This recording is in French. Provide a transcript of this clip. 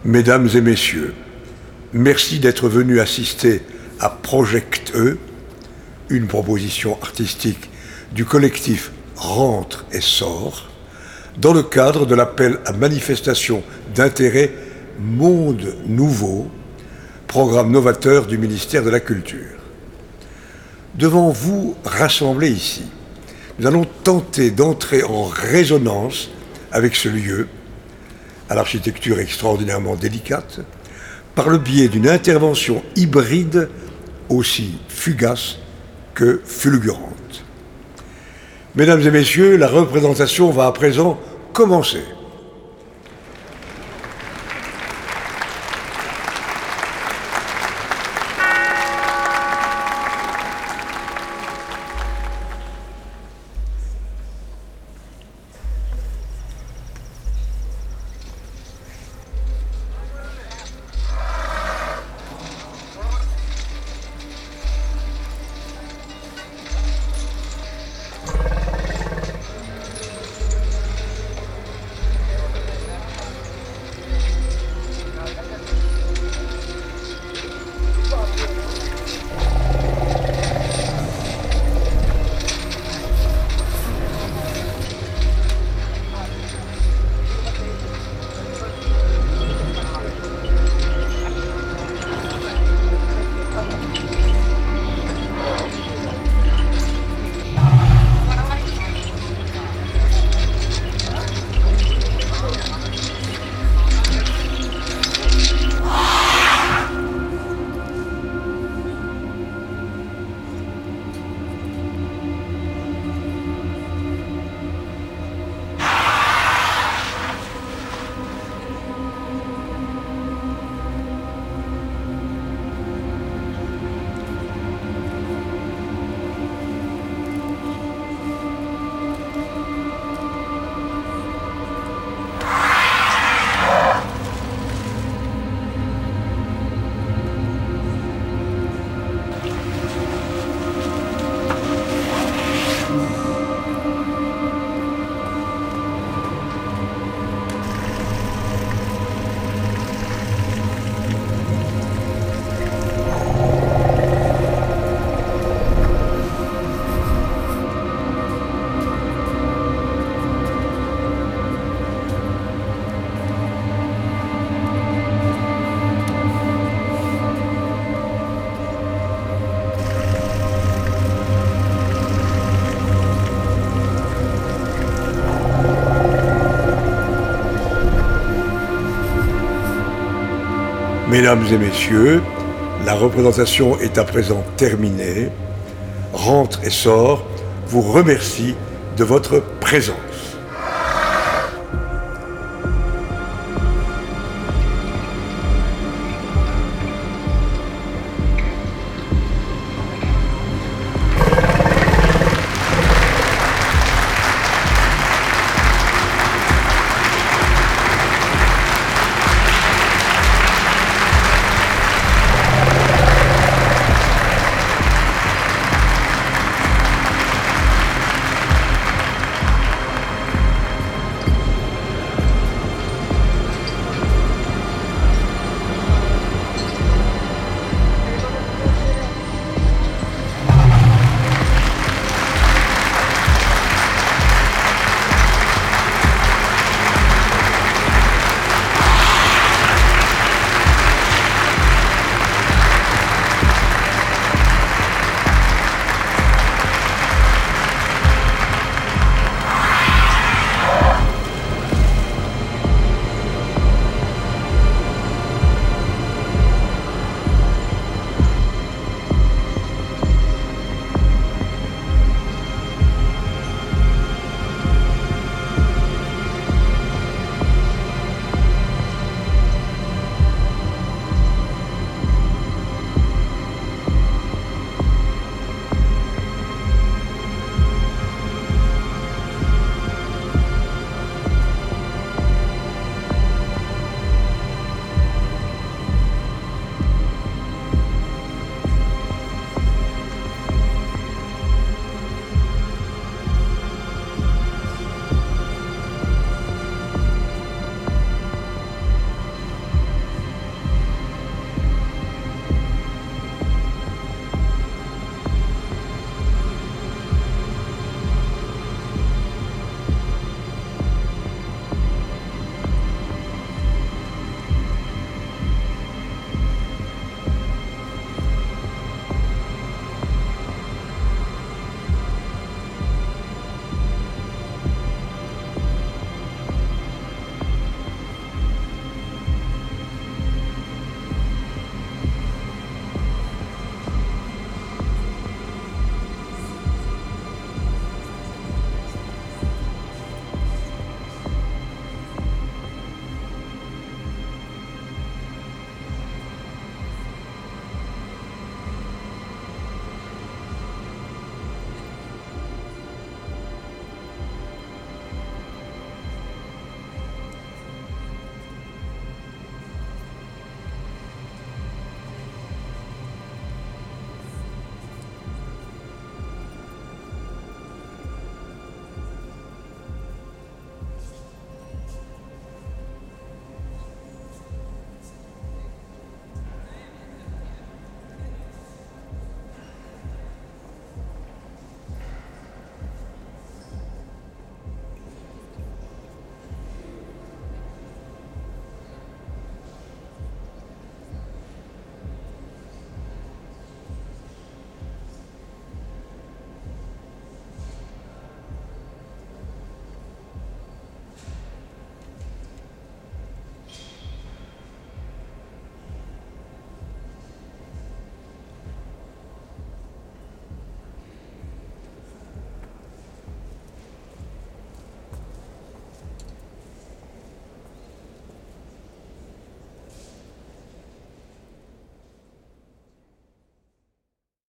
Mesdames et messieurs, merci d'être venus assister à Project E, une proposition artistique du collectif Rentre et Sort, dans le cadre de l'appel à manifestation d'intérêt Monde Nouveau, programme novateur du ministère de la Culture. Devant vous rassemblés ici, nous allons tenter d'entrer en résonance avec ce lieu, à l'architecture extraordinairement délicate, par le biais d'une intervention hybride aussi fugace que fulgurante. Mesdames et messieurs, la représentation va à présent commencer. Mesdames et messieurs, la représentation est à présent terminée. Rentre et Sort vous remercie de votre présence.